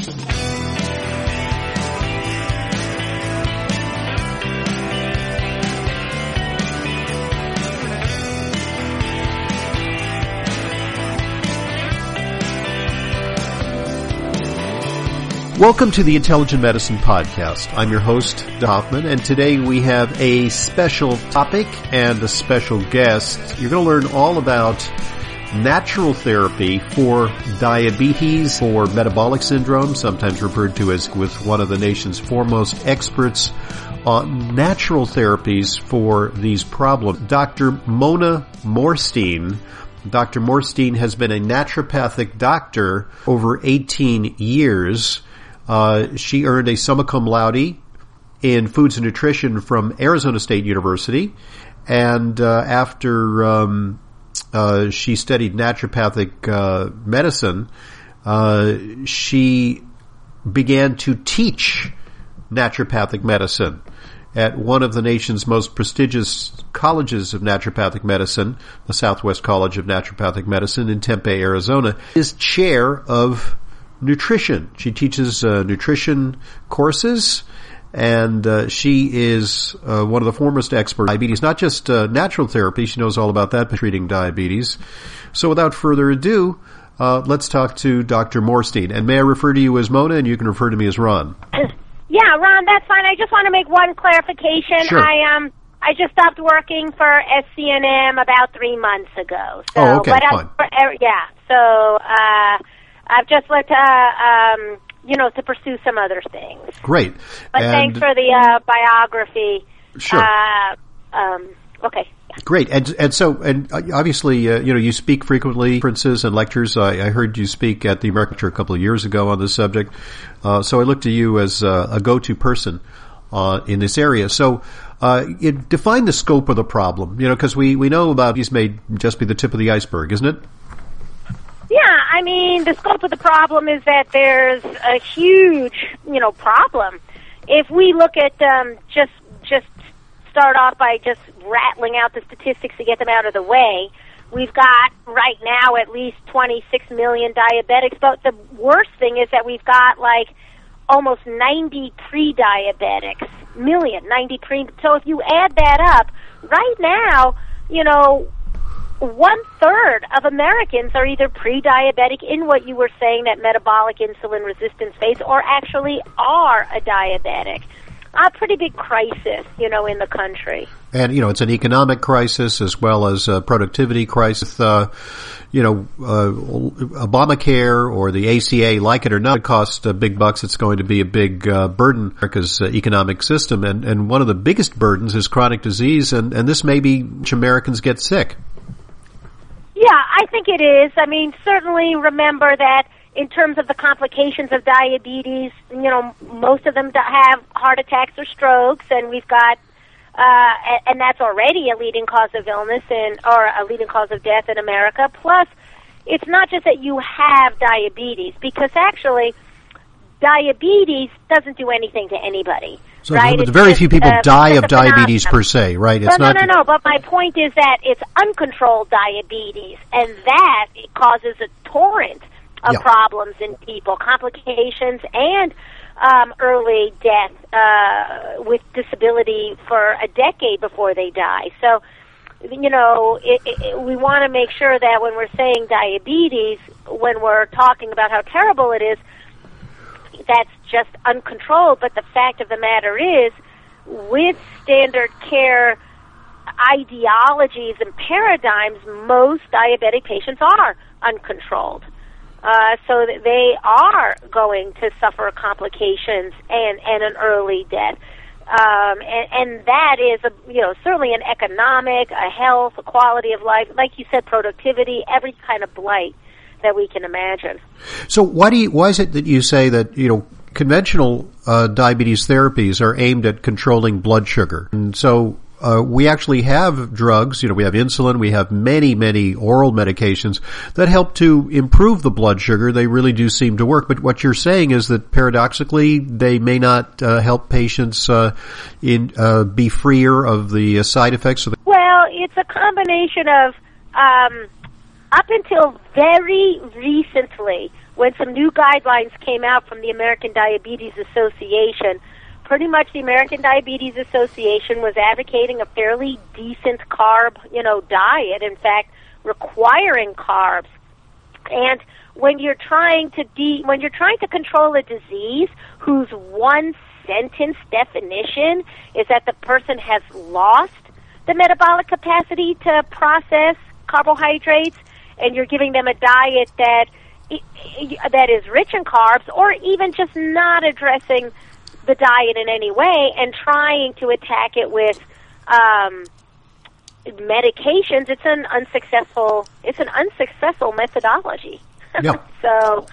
Welcome to the Intelligent Medicine Podcast. I'm your host, Don Hoffman, and today we have a special topic and a special guest. You're going to learn all about natural therapy for diabetes, for metabolic syndrome, sometimes referred to as with one of the nation's foremost experts on natural therapies for these problems, Dr. Mona Morstein. Dr. Morstein has been a naturopathic doctor over 18 years. She earned a summa cum laude in foods and nutrition from Arizona State University, and after she studied naturopathic medicine, she began to teach naturopathic medicine at one of the nation's most prestigious colleges of naturopathic medicine, the Southwest College of Naturopathic Medicine in Tempe, Arizona. Is chair of nutrition. She teaches nutrition courses, and she is one of the foremost experts in diabetes, not just natural therapy. She knows all about that, but treating diabetes. So without further ado, let's talk to Dr. Morstein. And may I refer to you as Mona, and you can refer to me as Ron? Yeah, Ron, that's fine. I just want to make one clarification. Sure. I just stopped working for SCNM about 3 months ago. So, oh, okay, fine. I've just let to pursue some other things. Great. But thanks for the biography. Sure. Okay. Yeah. Great. And obviously, you speak frequently, conferences and lectures. I heard you speak at the American Church a couple of years ago on this subject. So I look to you as a go-to person in this area. So define the scope of the problem, because we know about these may just be the tip of the iceberg, isn't it? Yeah, I mean, the scope of the problem is that there's a huge, problem. If we look at just start off by just rattling out the statistics to get them out of the way, we've got right now at least 26 million diabetics, but the worst thing is that we've got like almost 90 pre-diabetics, 90 pre. So if you add that up, right now, 1/3 of Americans are either pre-diabetic in what you were saying, that metabolic insulin resistance phase, or actually are a diabetic. A pretty big crisis, in the country. And, it's an economic crisis as well as a productivity crisis. Obamacare or the ACA, like it or not, it costs big bucks. It's going to be a big burden on America's economic system. And one of the biggest burdens is chronic disease, and this may be which Americans get sick. Yeah, I think it is. I mean, certainly remember that in terms of the complications of diabetes, most of them have heart attacks or strokes, and we've got, and that's already a leading cause of illness or a leading cause of death in America. Plus, it's not just that you have diabetes, because actually, diabetes doesn't do anything to anybody. So right? very few people die of diabetes per se, right? It's No. But my point is that it's uncontrolled diabetes, and that it causes a torrent of problems in people, complications, and early death with disability for a decade before they die. So, we want to make sure that when we're saying diabetes, when we're talking about how terrible it is, that's just uncontrolled. But the fact of the matter is, with standard care ideologies and paradigms, most diabetic patients are uncontrolled. So that they are going to suffer complications and an early death. And that is, certainly an economic, a health, a quality of life, like you said, productivity, every kind of blight that we can imagine. So why is it that you say that, conventional diabetes therapies are aimed at controlling blood sugar? And so we actually have drugs, we have insulin, we have many, many oral medications that help to improve the blood sugar. They really do seem to work. But what you're saying is that paradoxically, they may not help patients be freer of the side effects. Well, it's a combination of, up until very recently, when some new guidelines came out from the American Diabetes Association, pretty much the American Diabetes Association was advocating a fairly decent carb, diet, in fact, requiring carbs. And when you're trying to control a disease whose one sentence definition is that the person has lost the metabolic capacity to process carbohydrates, and you're giving them a diet that is rich in carbs, or even just not addressing the diet in any way and trying to attack it with medications, it's an unsuccessful methodology. Yeah. So,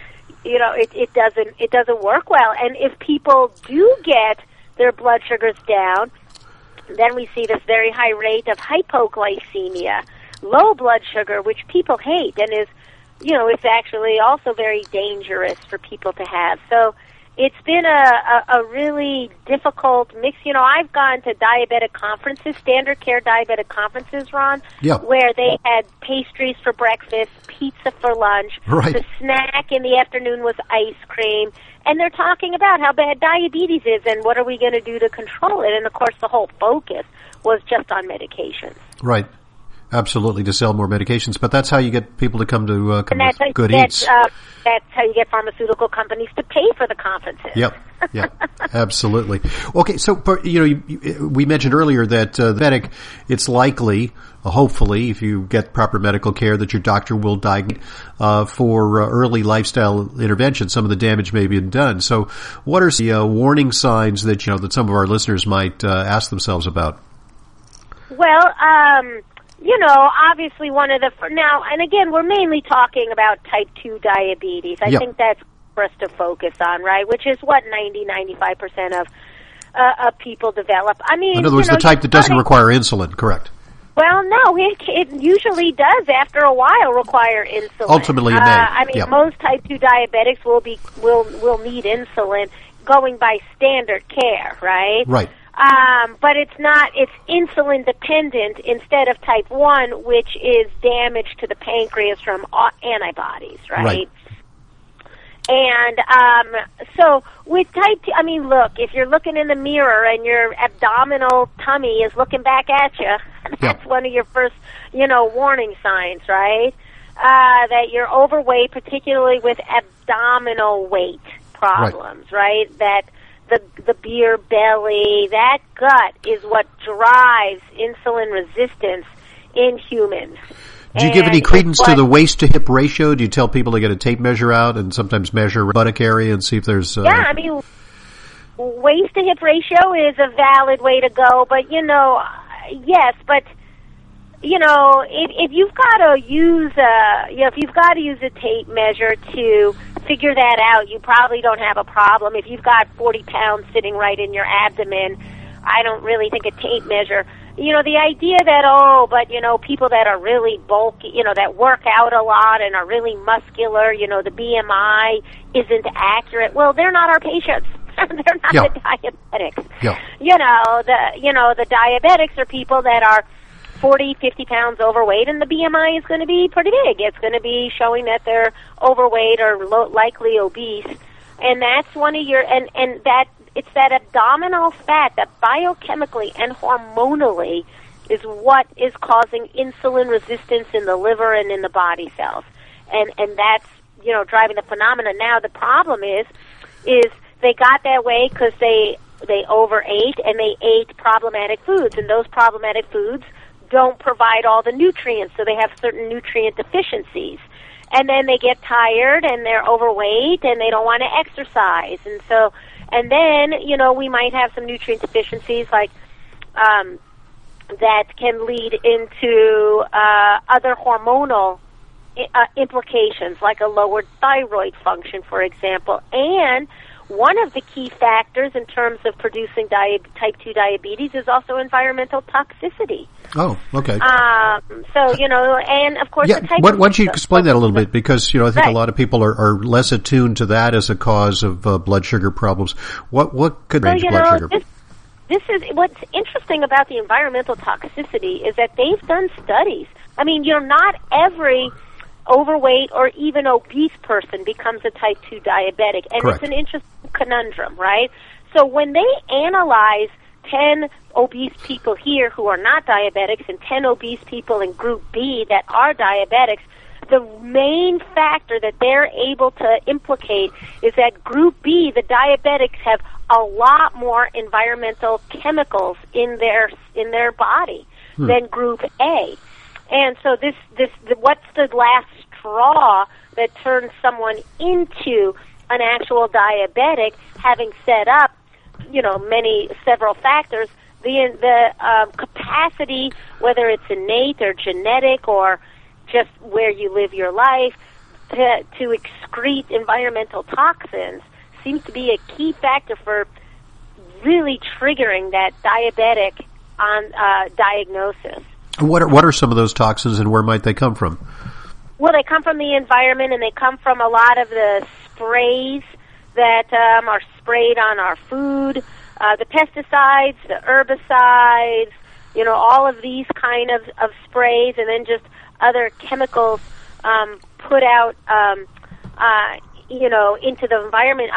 it doesn't work well. And if people do get their blood sugars down, then we see this very high rate of hypoglycemia, low blood sugar, which people hate and is, it's actually also very dangerous for people to have. So it's been a really difficult mix. I've gone to diabetic conferences, standard care diabetic conferences, Ron, where they had pastries for breakfast, pizza for lunch. Right. The snack in the afternoon was ice cream. And they're talking about how bad diabetes is and what are we going to do to control it. And, of course, the whole focus was just on medications. Right. Absolutely, to sell more medications. But that's how you get people to come to Good Eats. That's how you get pharmaceutical companies to pay for the conferences. Yep, absolutely. Okay, so we mentioned earlier that diabetic, it's likely, hopefully, if you get proper medical care, that your doctor will diagnose for early lifestyle intervention. Some of the damage may be done. So, what are the warning signs that that some of our listeners might ask themselves about? Well, obviously one of the now, and again, we're mainly talking about type 2 diabetes. I think that's for us to focus on, right? Which is what 90-95% of people develop. I mean, in other words, the type that doesn't require insulin, correct? Well, no, it usually does after a while require insulin. Ultimately, it may. Most type 2 diabetics will need insulin going by standard care, right? Right. But it's insulin dependent instead of type 1, which is damage to the pancreas from antibodies, right? And so with type 2, look, if you're looking in the mirror and your abdominal tummy is looking back at you, that's one of your first, warning signs, right? That you're overweight, particularly with abdominal weight problems, right? That the beer belly, that gut is what drives insulin resistance in humans. Do you give any credence to the waist to hip ratio? Do you tell people to get a tape measure out and sometimes measure buttock area and see if there's... waist to hip ratio is a valid way to go, but yes, but if you've got to use a tape measure to figure that out, you probably don't have a problem. If you've got 40 pounds sitting right in your abdomen, I don't really think a tape measure. The idea that, people that are really bulky, that work out a lot and are really muscular, the BMI isn't accurate. Well, they're not our patients. They're not the diabetics. Yeah. The diabetics are people that are 40, 50 pounds overweight, and the BMI is going to be pretty big. It's going to be showing that they're overweight or likely obese. And that's one of your, and that, it's that abdominal fat that biochemically and hormonally is what is causing insulin resistance in the liver and in the body cells. And that's, driving the phenomena. Now, the problem is they got that way because they overate and they ate problematic foods, and those problematic foods don't provide all the nutrients, so they have certain nutrient deficiencies. And then they get tired and they're overweight and they don't want to exercise. And then, we might have some nutrient deficiencies like that can lead into other hormonal implications, like a lowered thyroid function, for example. And one of the key factors in terms of producing type 2 diabetes is also environmental toxicity. Oh, okay. And of course, the type why don't you explain that a little bit? Because, I think a lot of people are less attuned to that as a cause of blood sugar problems. What could range blood sugar? This is what's interesting about the environmental toxicity is that they've done studies. Not every overweight or even obese person becomes a type 2 diabetic. And Correct. It's an interesting conundrum, right? So when they analyze 10 obese people here who are not diabetics and 10 obese people in group B that are diabetics, the main factor that they're able to implicate is that group B, the diabetics, have a lot more environmental chemicals in their body than group A. And so what's the last straw that turns someone into an actual diabetic, having set up, several factors, the capacity, whether it's innate or genetic or just where you live your life, to excrete environmental toxins seems to be a key factor for really triggering that diabetic diagnosis. What are some of those toxins, and where might they come from? Well, they come from the environment, and they come from a lot of the sprays that are sprayed on our food, the pesticides, the herbicides, all of these kind of sprays, and then just other chemicals put out, into the environment.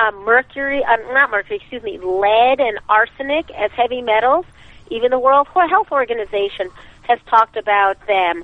Lead and arsenic as heavy metals. Even the World Health Organization has talked about them.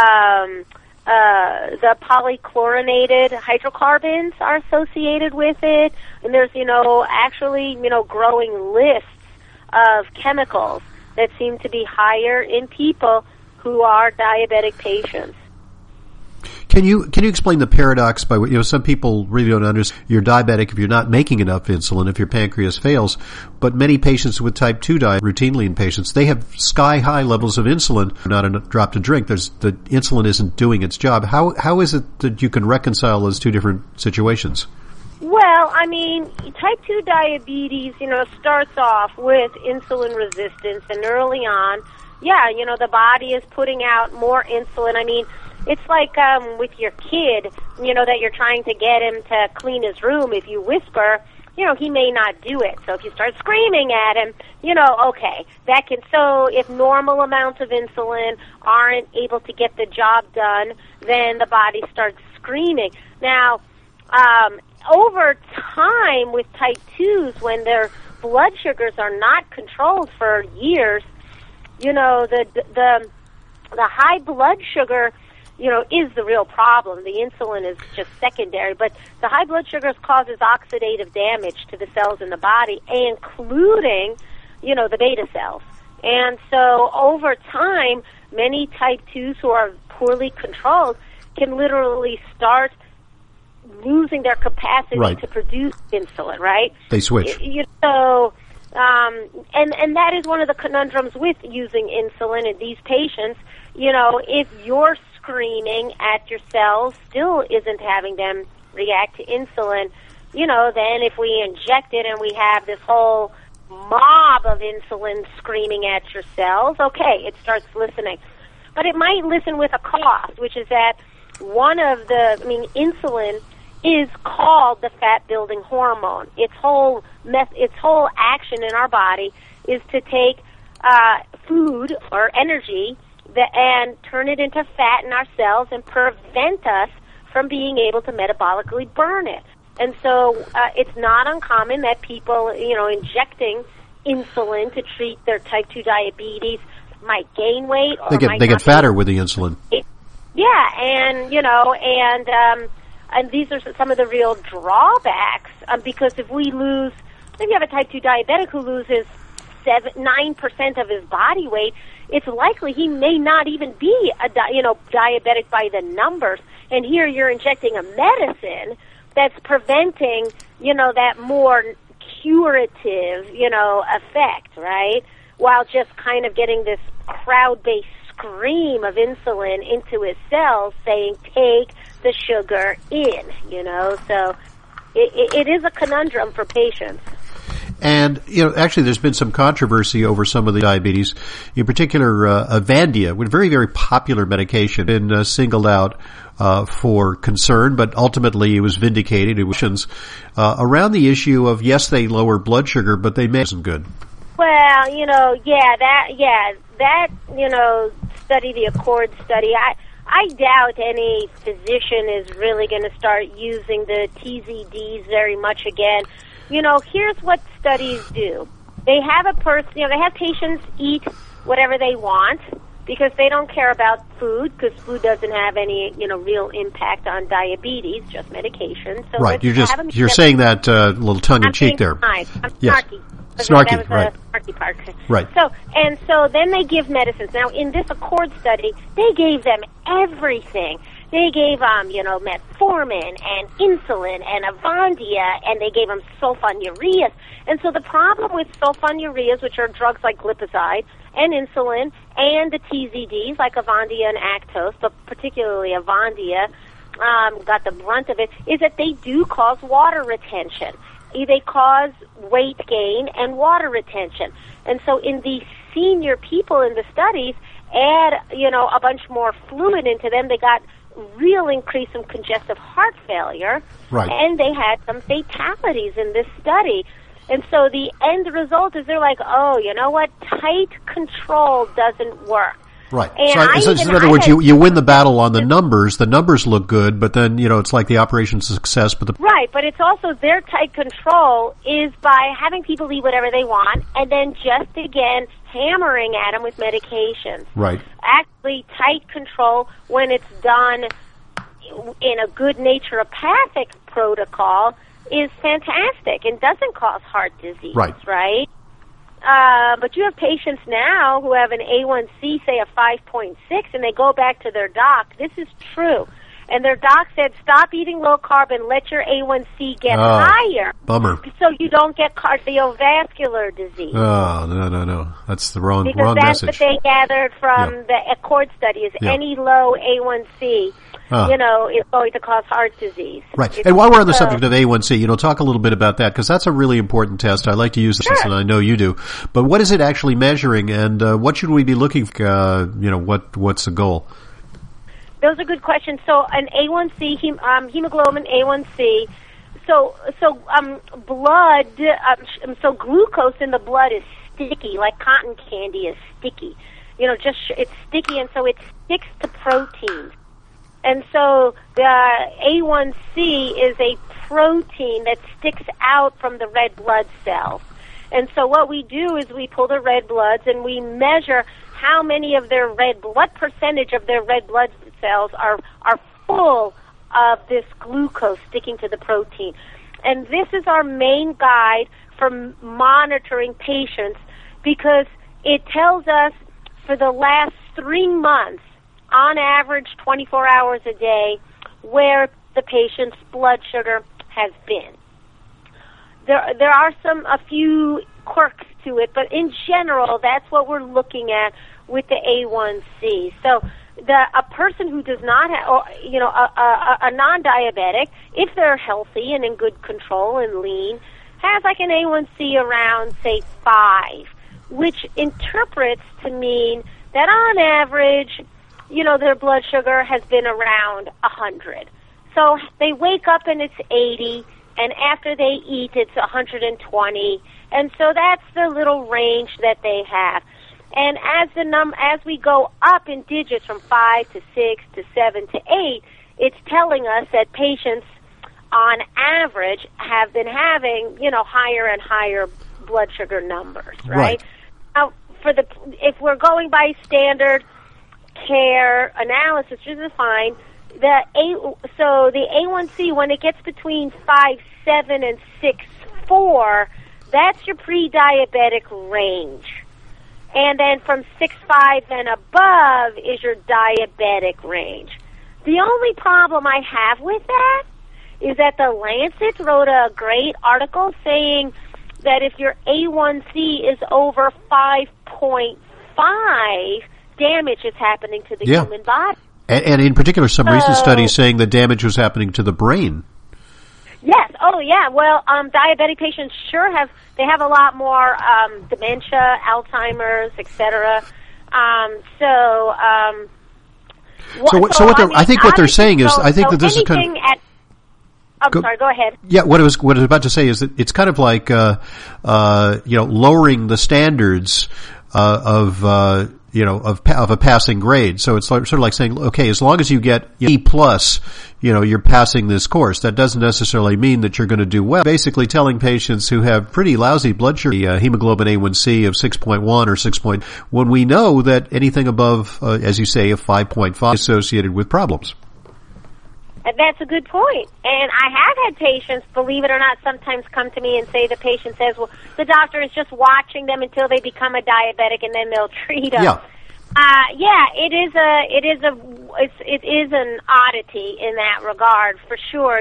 The polychlorinated hydrocarbons are associated with it, and there's, growing lists of chemicals that seem to be higher in people who are diabetic patients. Can you explain the paradox by some people really don't understand you're diabetic if you're not making enough insulin, if your pancreas fails, but many patients with type 2 diabetes, routinely in patients, they have sky high levels of insulin, not a drop to drink. The insulin isn't doing its job. How is it that you can reconcile those two different situations? Well, type 2 diabetes, starts off with insulin resistance, and early on, the body is putting out more insulin. It's like with your kid, that you're trying to get him to clean his room. If you whisper, he may not do it. So if you start screaming at him, okay, that can. So if normal amounts of insulin aren't able to get the job done, then the body starts screaming. Now, over time with type 2s, when their blood sugars are not controlled for years, the high blood sugar, is the real problem. The insulin is just secondary, but the high blood sugars causes oxidative damage to the cells in the body, including, the beta cells. And so over time, many type 2s who are poorly controlled can literally start losing their capacity to produce insulin, right? They switch. And that is one of the conundrums with using insulin in these patients. If you're screaming at your cells still isn't having them react to insulin, then if we inject it and we have this whole mob of insulin screaming at your cells, okay, it starts listening. But it might listen with a cost, which is that insulin is called the fat-building hormone. Its whole action in our body is to take food or energy and turn it into fat in our cells and prevent us from being able to metabolically burn it. And so it's not uncommon that people, injecting insulin to treat their type 2 diabetes might gain weight or they get fatter with the insulin. Yeah, and these are some of the real drawbacks, because if we lose, if you have a type 2 diabetic who loses 9% of his body weight, it's likely he may not even be diabetic by the numbers. And here you're injecting a medicine that's preventing, that more curative, effect, right? While just kind of getting this crowd-based scream of insulin into his cells saying, take the sugar in, So it is a conundrum for patients. And, actually there's been some controversy over some of the diabetes, in particular, Avandia, with very, very popular medication, been singled out for concern, but ultimately it was vindicated. It was around the issue of, yes, they lower blood sugar, but they may isn't good. Well, that study, the Accord study, I doubt any physician is really going to start using the TZDs very much again. Here's what studies do. They have they have patients eat whatever they want because they don't care about food, because food doesn't have any, real impact on diabetes, just medication. So right. You're saying that a little tongue in cheek there. I'm yes. snarky. Snarky, that was right. The snarky part. Right. So then they give medicines. Now, in this Accord study, they gave them everything. They gave metformin and insulin and Avandia, and they gave them sulfonylureas. And so the problem with sulfonylureas, which are drugs like glipizide, and insulin, and the TZDs like Avandia and Actos, but particularly Avandia, got the brunt of it, is that they do cause water retention. They cause weight gain and water retention. And so in the senior people in the studies, add, a bunch more fluid into them, they got real increase in congestive heart failure. Right. And they had some fatalities in this study. And so the end result is they're like, oh, you know what? Tight control doesn't work. Right. So in other words, you win the battle on the numbers. The numbers look good, but then, it's like the operation's a success. Right, but it's also their tight control is by having people eat whatever they want and then just, again, hammering at them with medications. Right. Actually, tight control, when it's done in a good naturopathic protocol, is fantastic and doesn't cause heart disease. Right? But you have patients now who have an A1C, say, of 5.6, and they go back to their doc. This is true. And their doc said, stop eating low carb and let your A1C get higher. Bummer. So you don't get cardiovascular disease. Oh, no. That's the wrong because that's message. What they gathered from the Accord study is any low A1C, is going to cause heart disease. Right. And while we're on the subject of A1C, talk a little bit about that, because that's a really important test. I like to use this, and I know you do. But what is it actually measuring, and what should we be looking for? What's the goal? Those are good questions. So an A1C, hemoglobin A1C. So blood. So glucose in the blood is sticky, like cotton candy is sticky. It's sticky, and so it sticks to proteins. And so the A1C is a protein that sticks out from the red blood cells. And so what we do is we pull the red bloods and we measure how many of their what percentage of their red blood cells are full of this glucose sticking to the protein. And this is our main guide for monitoring patients, because it tells us for the last 3 months, on average 24 hours a day, where the patient's blood sugar has been. There are a few quirks to it, but in general, that's what we're looking at with the A1C. So a person who does not have, a non-diabetic, if they're healthy and in good control and lean, has like an A1C around, say, 5, which interprets to mean that on average, their blood sugar has been around 100. So they wake up and it's 80, and after they eat, it's 120. And so that's the little range that they have. And as we go up in digits from 5 to 6 to 7 to 8, it's telling us that patients, on average, have been having, higher and higher blood sugar numbers, right? Now, if we're going by standard care analysis, which is fine, the A1C, when it gets between 5.7 and 6.4, that's your pre-diabetic range. And then from 6.5 and above is your diabetic range. The only problem I have with that is that the Lancet wrote a great article saying that if your A1C is over 5.5, damage is happening to the human body. And in particular, some recent studies saying that damage was happening to the brain. Yes. Oh, yeah. Well, diabetic patients have a lot more dementia, Alzheimer's, etc. I think what they're saying is, I think that this is kind of. Sorry, go ahead. Yeah, what I was about to say is that it's kind of like, lowering the standards of of a passing grade. So it's sort of like saying, okay, as long as you get E plus, you're passing this course. That doesn't necessarily mean that you're going to do well. Basically telling patients who have pretty lousy blood sugar, hemoglobin A1C of 6.1 or 6. When we know that anything above, as you say, a 5.5 is associated with problems. That's a good point. And I have had patients, believe it or not, sometimes come to me and say the patient says, well, the doctor is just watching them until they become a diabetic and then they'll treat them. Yeah. It is an oddity in that regard, for sure.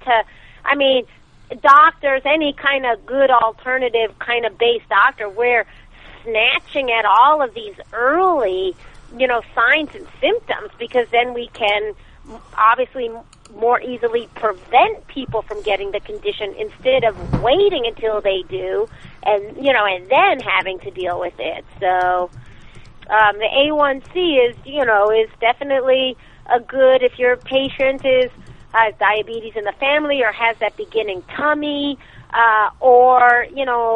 Doctors, any kind of good alternative kind of base doctor, we're snatching at all of these early, signs and symptoms, because then we can obviously more easily prevent people from getting the condition instead of waiting until they do and then having to deal with it. So the A1C is definitely a good, if your patient has diabetes in the family or has that beginning tummy, or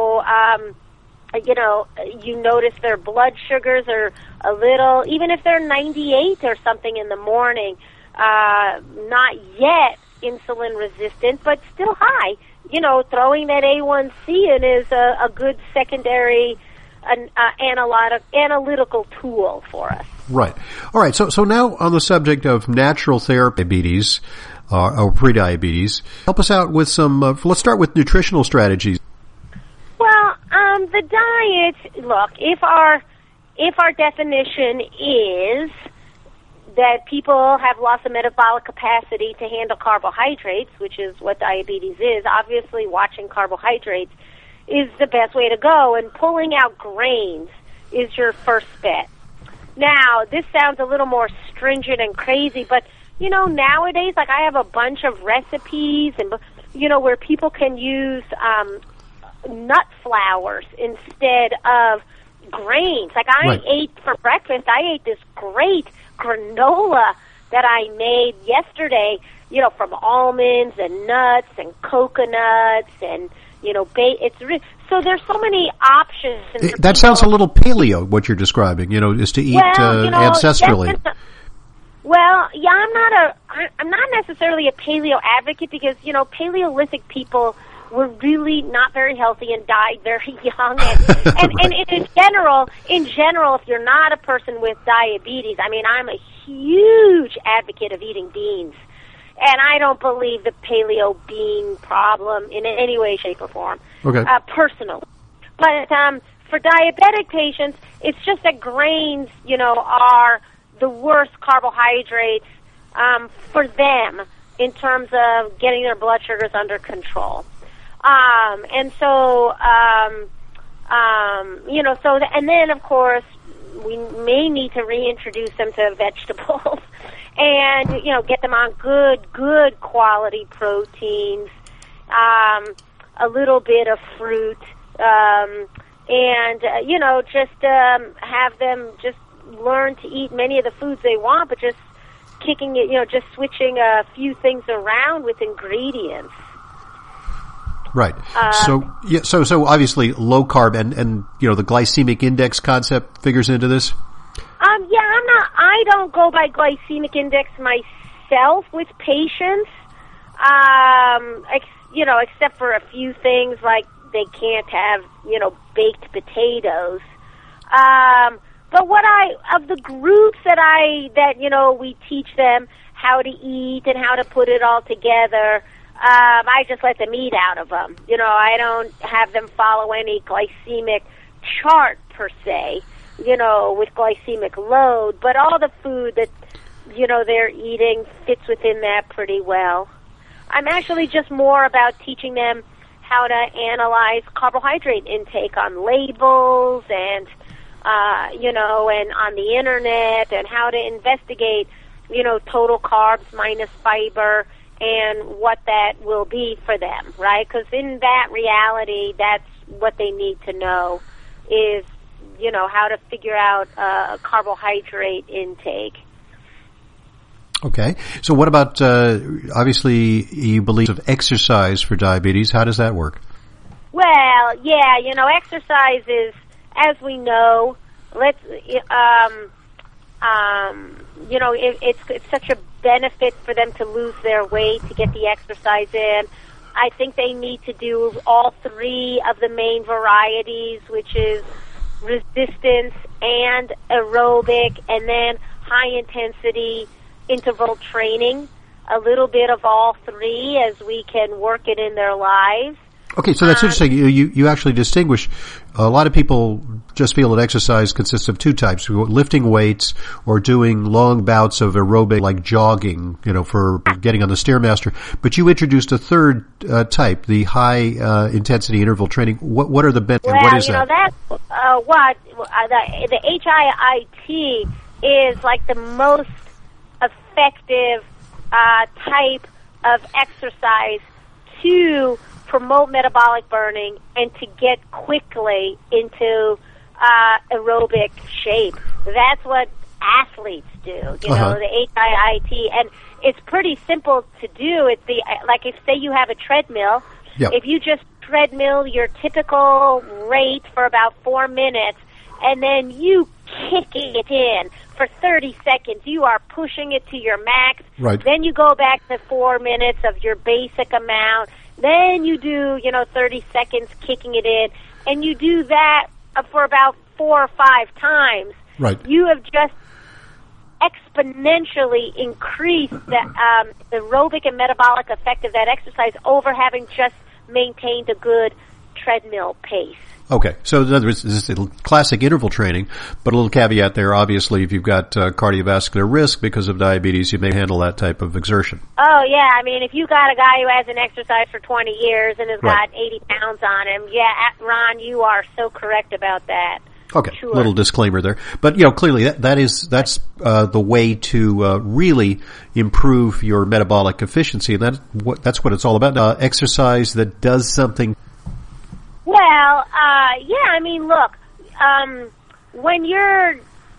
you notice their blood sugars are a little, even if they're 98 or something in the morning, not yet insulin resistant, but still high. Throwing that A1C in is a good secondary analytical tool for us. Right. All right. So now on the subject of natural therapy, diabetes or prediabetes, help us out with some. Let's start with nutritional strategies. Well, the diet. Look, if our definition is that people have lost the metabolic capacity to handle carbohydrates, which is what diabetes is, obviously watching carbohydrates is the best way to go, and pulling out grains is your first bet. Now, this sounds a little more stringent and crazy, but, nowadays, like I have a bunch of recipes and, where people can use nut flours instead of grains. Like I ate for breakfast, I ate this great granola that I made yesterday, from almonds and nuts and coconuts and, so there's so many options. That sounds a little paleo, what you're describing, is to eat ancestrally. I'm not necessarily a paleo advocate because, Paleolithic people were really not very healthy and died very young. And in general, if you're not a person with diabetes, I'm a huge advocate of eating beans. And I don't believe the paleo bean problem in any way, shape, or form, personally. But for diabetic patients, it's just that grains, are the worst carbohydrates for them in terms of getting their blood sugars under control. And then, of course, we may need to reintroduce them to vegetables and, get them on good quality proteins, a little bit of fruit, and have them just learn to eat many of the foods they want, but just kicking it, just switching a few things around with ingredients. Right. So obviously low carb and the glycemic index concept figures into this? I don't go by glycemic index myself with patients, except for a few things like they can't have, baked potatoes. But of the groups that we teach them how to eat and how to put it all together, I just let them eat out of them. I don't have them follow any glycemic chart per se, with glycemic load, but all the food that, they're eating fits within that pretty well. I'm actually just more about teaching them how to analyze carbohydrate intake on labels and, and on the internet, and how to investigate, total carbs minus fiber and what that will be for them, right? Because in that reality, that's what they need to know is, how to figure out carbohydrate intake. Okay. So what about, obviously, you believe of exercise for diabetes. How does that work? Well, yeah, exercise is, as we know, it's such a benefit for them to lose their weight, to get the exercise in. I think they need to do all three of the main varieties, which is resistance and aerobic, and then high-intensity interval training, a little bit of all three as we can work it in their lives. Okay, so that's interesting. You actually distinguish. A lot of people just feel that exercise consists of two types: lifting weights or doing long bouts of aerobic, like jogging, for getting on the Stairmaster. But you introduced a third type, the high intensity interval training. What are the benefits? Well, what is that? That's what the HIIT is like the most effective type of exercise to promote metabolic burning and to get quickly into aerobic shape. That's what athletes do, the HIIT, and it's pretty simple to do. It's like if say you have a treadmill, if you just treadmill your typical rate for about 4 minutes, and then you kick it in for 30 seconds, you are pushing it to your max. Right. Then you go back to 4 minutes of your basic amount. Then you do, 30 seconds kicking it in, and you do that for about 4 or 5 times. Right. You have just exponentially increased the aerobic and metabolic effect of that exercise over having just maintained a good treadmill pace. Okay, so in other words, this is classic interval training, but a little caveat there. Obviously, if you've got cardiovascular risk because of diabetes, you may handle that type of exertion. Oh, yeah. I mean, if you got a guy who hasn't exercised for 20 years and has got 80 pounds on him, Ron, you are so correct about that. Okay, sure. Little disclaimer there. But, clearly that's the way to really improve your metabolic efficiency, and that's what it's all about. Exercise that does something. Well, look, when you're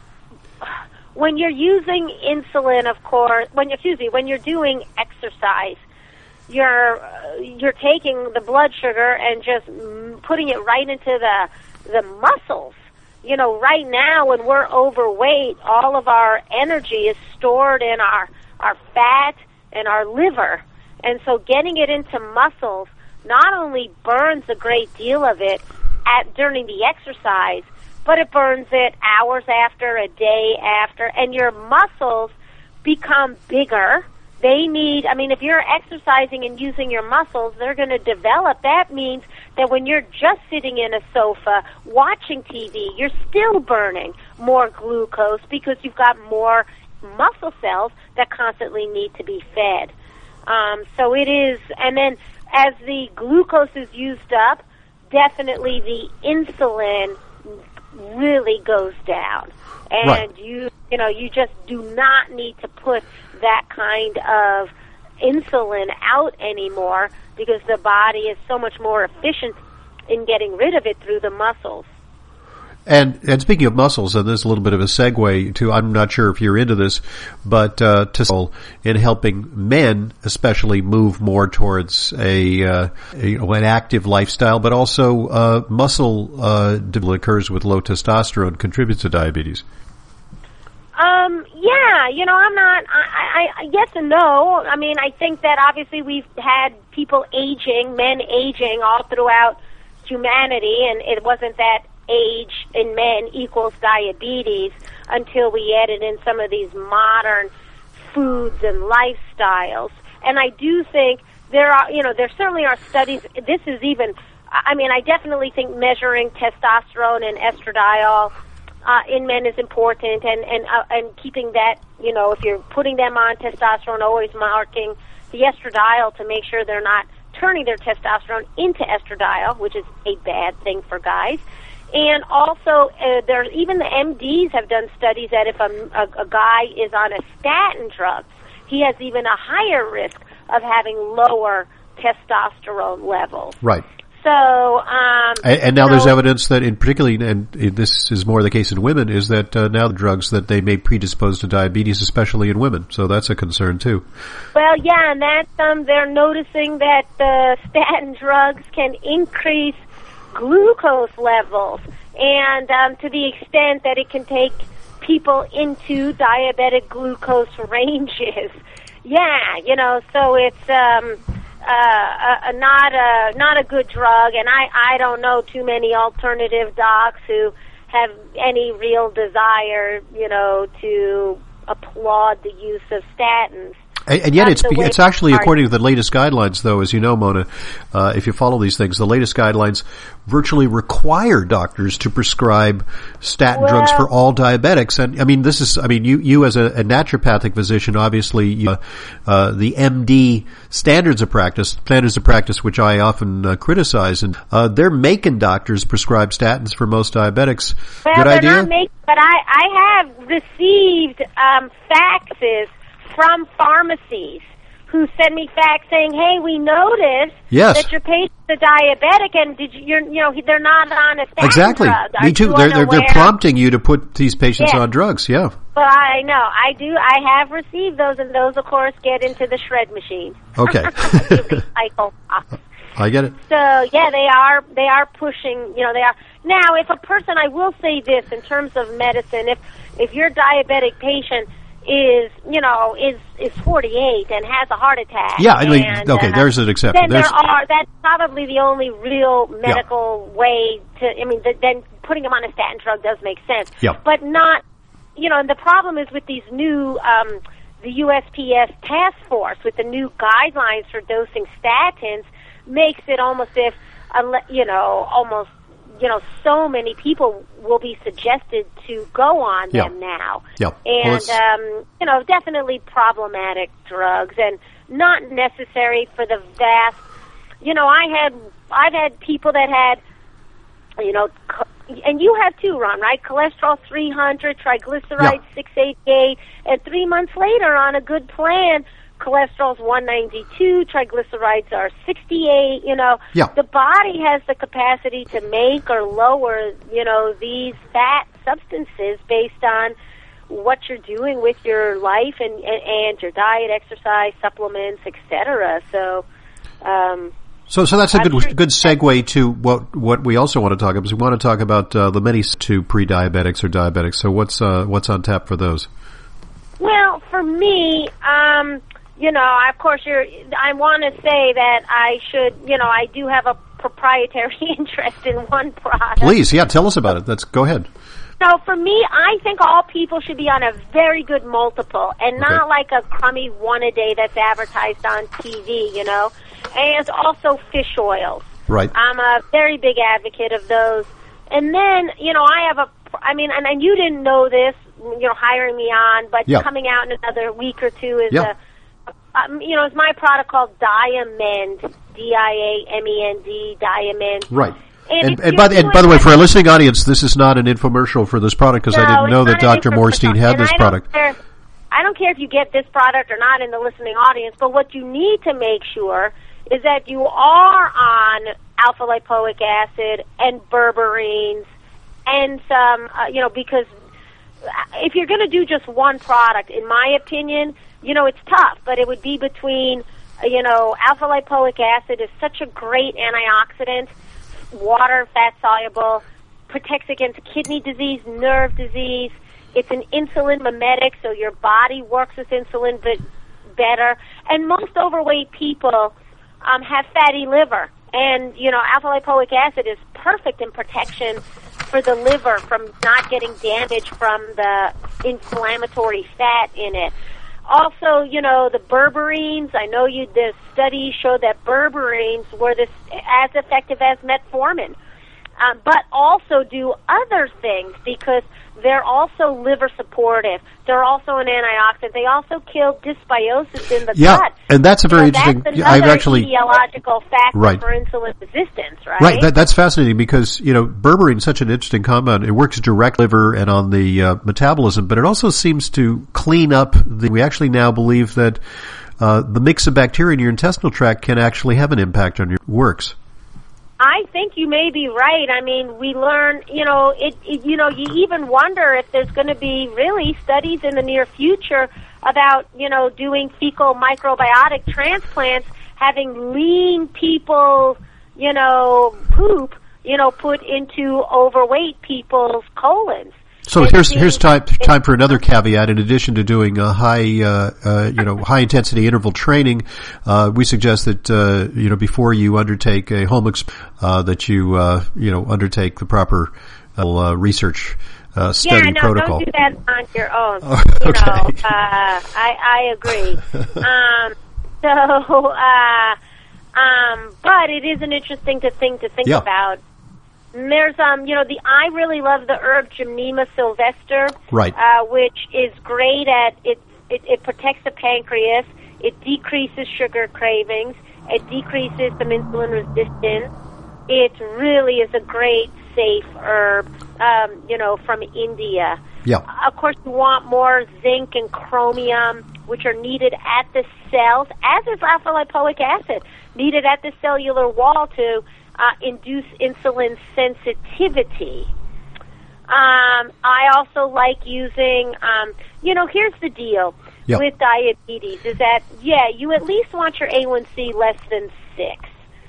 using insulin, of course, when you're doing exercise, you're taking the blood sugar and just putting it right into the muscles. Right now when we're overweight, all of our energy is stored in our fat and our liver, and so getting it into muscles not only burns a great deal of it during the exercise, but it burns it hours after, a day after, and your muscles become bigger. If you're exercising and using your muscles, they're going to develop. That means that when you're just sitting in a sofa watching TV, you're still burning more glucose because you've got more muscle cells that constantly need to be fed. So it is, and then as the glucose is used up, definitely the insulin really goes down. And you just do not need to put that kind of insulin out anymore because the body is so much more efficient in getting rid of it through the muscles. And speaking of muscles, and there's a little bit of a segue to, I'm not sure if you're into this, but in helping men especially move more towards an active lifestyle, but also muscle development occurs with low testosterone contributes to diabetes. I'm not, yes and no. I mean, I think that obviously we've had people men aging all throughout humanity, and it wasn't that age in men equals diabetes until we added in some of these modern foods and lifestyles. And I do think there certainly are studies. This is even, I definitely think measuring testosterone and estradiol in men is important, and keeping that, if you're putting them on testosterone, always marking the estradiol to make sure they're not turning their testosterone into estradiol, which is a bad thing for guys. And also, even the MDs have done studies that if a guy is on a statin drug, he has even a higher risk of having lower testosterone levels. Right. So, and now there's evidence that, this is more the case in women, is that now the drugs that they may predispose to diabetes, especially in women. So that's a concern too. Well, yeah, and that's they're noticing that the statin drugs can increase glucose levels, and to the extent that it can take people into diabetic glucose ranges. Yeah, so it's not a good drug, and I don't know too many alternative docs who have any real desire, to applaud the use of statins. And yet it's actually, according to the latest guidelines, though, as you know, Mona, if you follow these things, the latest guidelines virtually require doctors to prescribe statin drugs for all diabetics. And you as a naturopathic physician, obviously, the MD standards of practice, which I often criticize, and they're making doctors prescribe statins for most diabetics. Well, good idea? But I have received faxes from pharmacies who send me fax saying, "Hey, we noticed that your patient's a diabetic, and they're not on a statin drug." Me too. They're prompting you to put these patients on drugs. Yeah. Well, I know. I do. I have received those, and those, of course, get into the shred machine. Okay. I get it. So yeah, they are pushing. They are now. If a person, I will say this in terms of medicine, if your diabetic patient is 48 and has a heart attack. Yeah, there's an exception. Then that's probably the only real medical way to, then putting them on a statin drug does make sense. Yeah. But not, and the problem is with these new, the USPS task force with the new guidelines for dosing statins makes it almost if, so many people will be suggested to go on them now. Yeah. And, definitely problematic drugs and not necessary for the vast, I've had people that had, and you have too, Ron, right? Cholesterol 300, triglycerides 688, and 3 months later on a good plan, cholesterol's 192, triglycerides are 68, The body has the capacity to make or lower, these fat substances based on what you're doing with your life and your diet, exercise, supplements, etc. So that's a good segue to what we also want to talk about. Because we want to talk about the many to pre-diabetics or diabetics. So what's on tap for those? Well, for me, of course, I want to say that I should, I do have a proprietary interest in one product. Please, tell us about it. Go ahead. So for me, I think all people should be on a very good multiple and not like a crummy one a day that's advertised on TV, And also fish oils. Right. I'm a very big advocate of those. And then, I have and you didn't know this, hiring me on, but coming out in another week or two is is my product called Diamend, Diamend, Diamend. Right. And by the way, for our listening audience, this is not an infomercial for this product because I didn't know that Dr. Morstein had this product. I don't care if you get this product or not in the listening audience, but what you need to make sure is that you are on alpha lipoic acid and berberines and some, because if you're going to do just one product, in my opinion, it's tough, but it would be between, alpha lipoic acid is such a great antioxidant, water, fat soluble, protects against kidney disease, nerve disease. It's an insulin mimetic, so your body works with insulin better. And most overweight people have fatty liver. And, alpha lipoic acid is perfect in protection for the liver from not getting damaged from the inflammatory fat in it. Also, the berberines, I know the studies show that berberines were as effective as metformin, but also do other things because they're also liver supportive. They're also an antioxidant. They also kill dysbiosis in the gut. And that's a very interesting. That's another etiological factor for insulin resistance, right? Right. That's fascinating because berberine is such an interesting compound. It works direct liver and on the metabolism, but it also seems to clean up. We actually now believe that the mix of bacteria in your intestinal tract can actually have an impact on your works. I think you may be right. I mean, we learn, you even wonder if there's going to be really studies in the near future about, doing fecal microbiotic transplants, having lean people, poop put into overweight people's colons. So here's time for another caveat. In addition to doing a high intensity interval training, we suggest that before you undertake a home that you undertake the proper research study protocol. Don't do that on your own. Okay. I agree. But it is an interesting thing to think about. There's, I really love the herb Gymnema sylvester, right? Which is great at it protects the pancreas. It decreases sugar cravings. It decreases some insulin resistance. It really is a great, safe herb, from India. Yeah. Of course, you want more zinc and chromium, which are needed at the cells, as is alpha-lipoic acid, needed at the cellular wall to induce insulin sensitivity. I also like using, here's the deal with diabetes, is that, you at least want your A1C less than 6.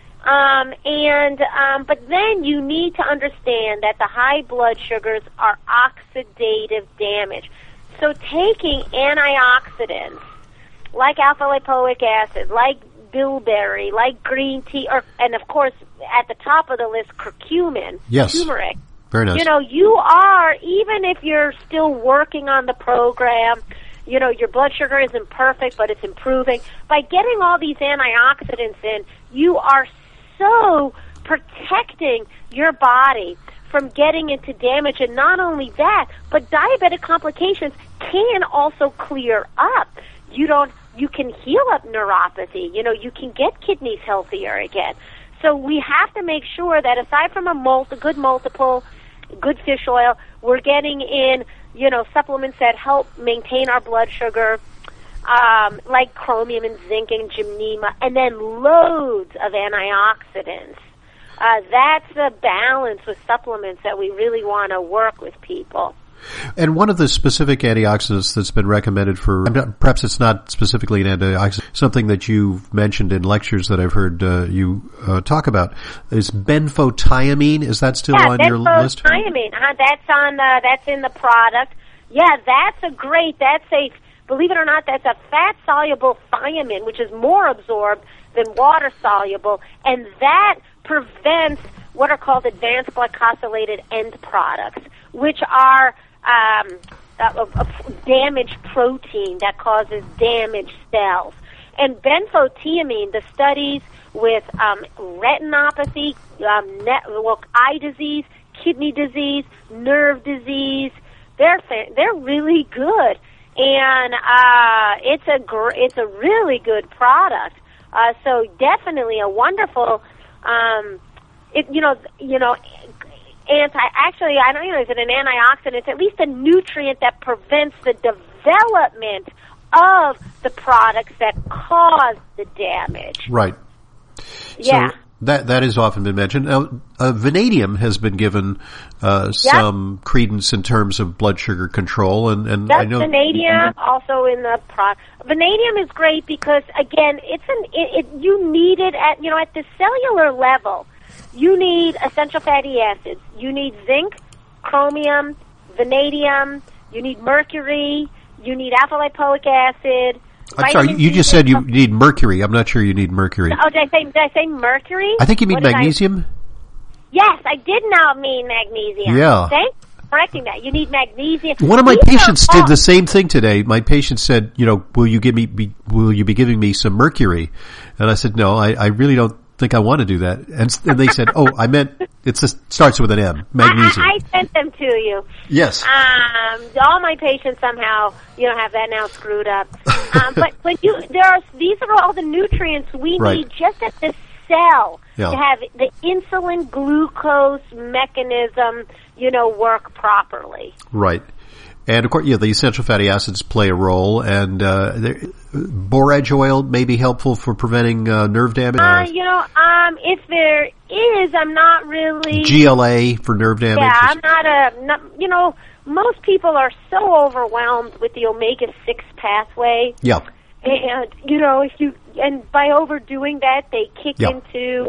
But then you need to understand that the high blood sugars are oxidative damage. So taking antioxidants, like alpha-lipoic acid, like bilberry, like green tea, and of course, at the top of the list, curcumin, turmeric. Very nice. You are, even if you're still working on the program, your blood sugar isn't perfect, but it's improving. By getting all these antioxidants in, you are so protecting your body from getting into damage. And not only that, but diabetic complications can also clear up. You can heal up neuropathy. You can get kidneys healthier again. So we have to make sure that aside from a good multiple, good fish oil, we're getting in, supplements that help maintain our blood sugar, like chromium and zinc and gymnema, and then loads of antioxidants. That's the balance with supplements that we really want to work with people. And one of the specific antioxidants that's been recommended for, perhaps it's not specifically an antioxidant, something that you've mentioned in lectures that I've heard you talk about, is benfotiamine. Is that still on your list? Benfotiamine. That's in the product. Yeah, believe it or not, that's a fat-soluble thiamine, which is more absorbed than water-soluble, and that prevents what are called advanced glycosylated end products, which are a damaged protein that causes damaged cells. And benfotiamine, the studies with retinopathy, eye disease, kidney disease, nerve disease, they're really good, and it's a really good product. So definitely a wonderful, I don't know, is it an antioxidant? It's at least a nutrient that prevents the development of the products that cause the damage. Right. Yeah. So that has often been mentioned. Now, vanadium has been given some credence in terms of blood sugar control, and I know vanadium also in the product. Vanadium is great because again, you need it at the cellular level. You need essential fatty acids. You need zinc, chromium, vanadium. You need mercury. You need alpha-lipoic acid. I'm sorry, you just said you need mercury. I'm not sure you need mercury. Oh, did I say mercury? I think you mean magnesium. Yes, I did now mean magnesium. Yeah. Thanks for correcting that. You need magnesium. One of my patients did the same thing today. My patient said, will you be giving me some mercury? And I said, no, I really don't think I want to do that. And they said, I meant it starts with an M, magnesium. I sent them to you. Yes. All my patients somehow, have that now screwed up. But these are all the nutrients we need just at the cell to have the insulin glucose mechanism, work properly. Right. And of course, the essential fatty acids play a role, and borage oil may be helpful for preventing nerve damage. If there is, I'm not really GLA for nerve damage. Yeah, I'm not most people are so overwhelmed with the omega-6 pathway. Yeah. And by overdoing that, they kick into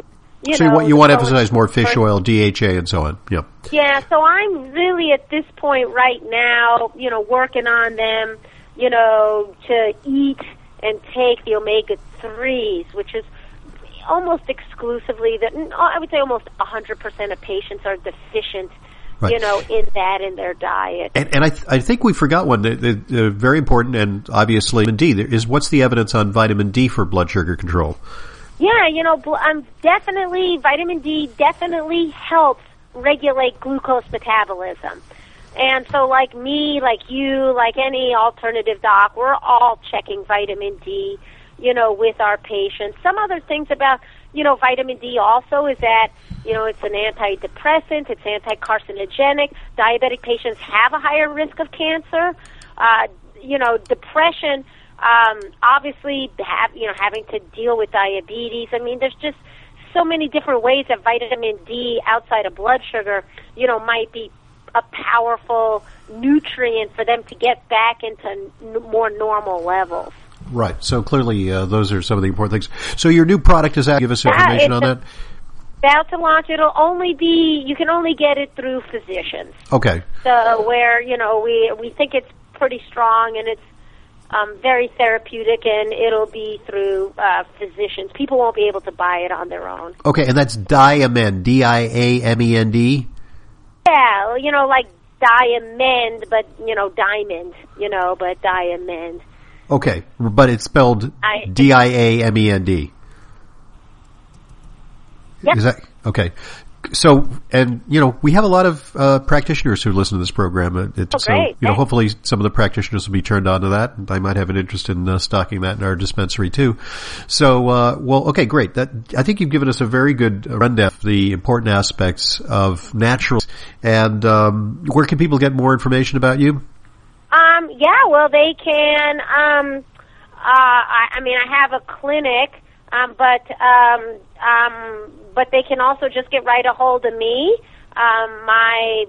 You want to emphasize more fish oil, DHA, and so on. Yep. Yeah, so I'm really at this point right now, working on them, to eat and take the omega-3s, which is almost exclusively, I would say almost 100% of patients are deficient, right, in their diet. And I think we forgot one, very important and obviously vitamin D. What's the evidence on vitamin D for blood sugar control? Yeah, vitamin D definitely helps regulate glucose metabolism. And so like me, like you, like any alternative doc, we're all checking vitamin D, with our patients. Some other things about, vitamin D also is that, it's an antidepressant, it's anti-carcinogenic. Diabetic patients have a higher risk of cancer. Depression, obviously having to deal with diabetes. I mean, there's just so many different ways that vitamin D outside of blood sugar, might be a powerful nutrient for them to get back into more normal levels. Right. So clearly, those are some of the important things. So your new product is out. Give us information on that. About to launch. You can only get it through physicians. Okay. So where, we think it's pretty strong and it's very therapeutic, and it'll be through physicians. People won't be able to buy it on their own. Okay, and that's Diamend, Diamend? Yeah, like diamond, but, diamond, but Diamend. Okay, but it's spelled Diamend. Yep. Is that okay? So, and we have a lot of practitioners who listen to this program. Great. Hopefully some of the practitioners will be turned on to that, and I might have an interest in stocking that in our dispensary too. So, okay, great. I think you've given us a very good rundown of the important aspects of natural. And where can people get more information about you? They can. I have a clinic, but they can also just get right a hold of me. My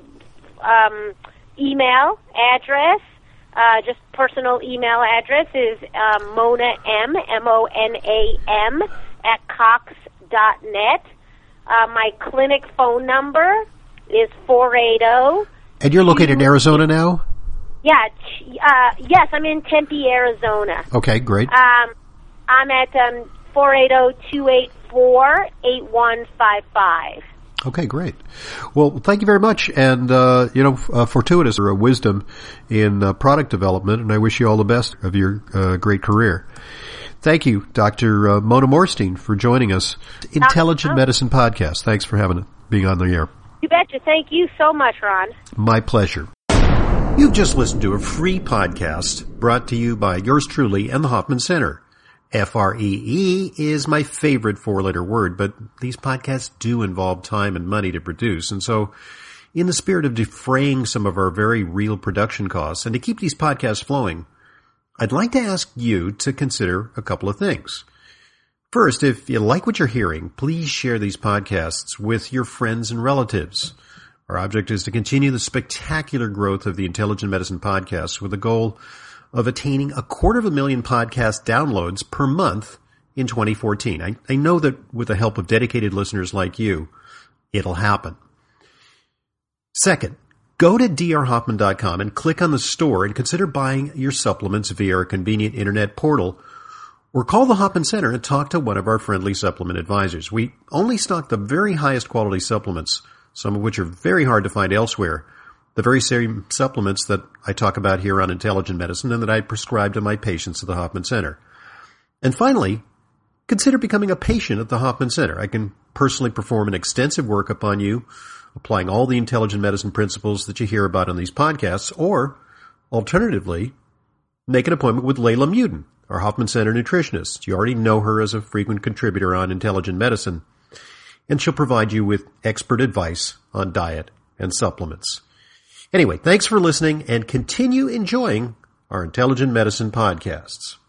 email address, just personal email address is Mona M, MONAM @cox.net. My clinic phone number is 480. And you're located in Arizona now? Yeah, yes, I'm in Tempe, Arizona. Okay, great. I'm at 480-284-8155. Okay, great. Well, thank you very much, and fortuitous wisdom in product development, and I wish you all the best of your great career. Thank you, Dr. Mona Morstein, for joining us. Intelligent Medicine Podcast. Thanks for being on the air. You betcha. Thank you so much, Ron. My pleasure. You've just listened to a free podcast brought to you by yours truly and the Hoffman Center. FREE is my favorite four-letter word, but these podcasts do involve time and money to produce. And so, in the spirit of defraying some of our very real production costs and to keep these podcasts flowing, I'd like to ask you to consider a couple of things. First, if you like what you're hearing, please share these podcasts with your friends and relatives. Our object is to continue the spectacular growth of the Intelligent Medicine Podcast with the goal of attaining 250,000 podcast downloads per month in 2014. I know that with the help of dedicated listeners like you, it'll happen. Second, go to drhoffman.com and click on the store and consider buying your supplements via our convenient internet portal, or call the Hoffman Center and talk to one of our friendly supplement advisors. We only stock the very highest quality supplements, some of which are very hard to find elsewhere, the very same supplements that I talk about here on Intelligent Medicine and that I prescribe to my patients at the Hoffman Center. And finally, consider becoming a patient at the Hoffman Center. I can personally perform an extensive workup on you, applying all the intelligent medicine principles that you hear about on these podcasts, or, alternatively, make an appointment with Layla Muden, our Hoffman Center nutritionist. You already know her as a frequent contributor on Intelligent Medicine, and she'll provide you with expert advice on diet and supplements. Anyway, thanks for listening, and continue enjoying our Intelligent Medicine podcasts.